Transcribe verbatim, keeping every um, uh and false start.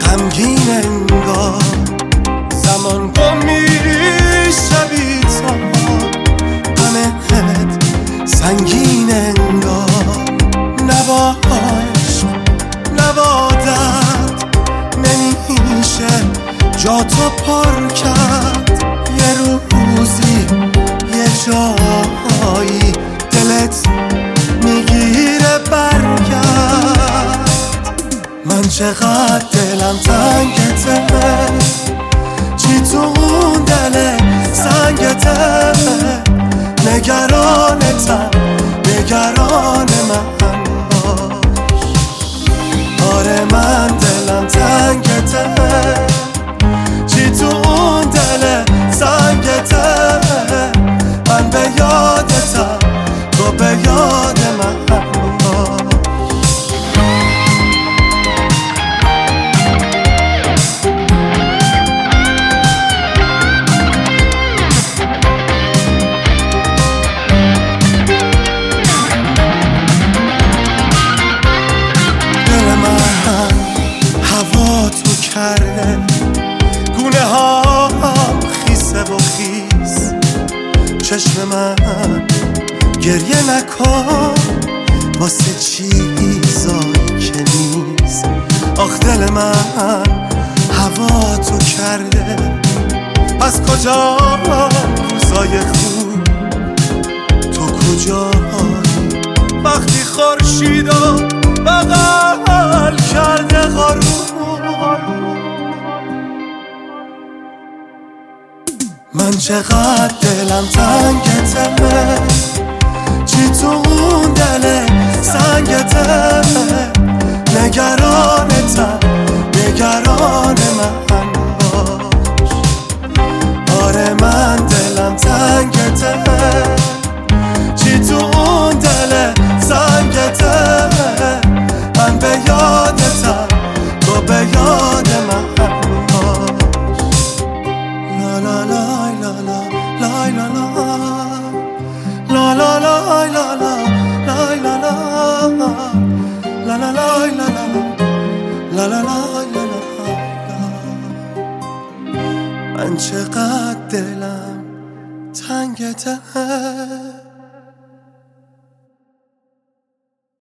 غمگین انگار زمان گم میشه بی تو، غمت سنگین انگار نباش نبادت نمیشه جا تو پر کرد. یه روزی یه جایی دلت میگیره برگرد. من چقدر دلم تنگته، چی تو اون دل سنگته، نگرانتم نگران من باش. آره من دلم تنگته، چی تو اون دل سنگته، من به یادتم تو به یاد من باش. کرده گونه ها خیسه و خیس، چشم من گریه نکن واسه چیزایی که نیست. آخ دل من هوا تو کرده، از کجا روزای خوب تو کجایی؟ وقتی خورشیدو بغل کرده غروب، من چقدر دلم تنگته، چی تو اون دل سنگته، نگرانتم نگران من باش. آره من دلم تنگته، چی تو اون دل سنگته، من به یادتم تو به یاد من باش. لا لا لا لا لا لا لا لا لا لا لا لا لا لا لا لا. من چقدر دلم تنگته.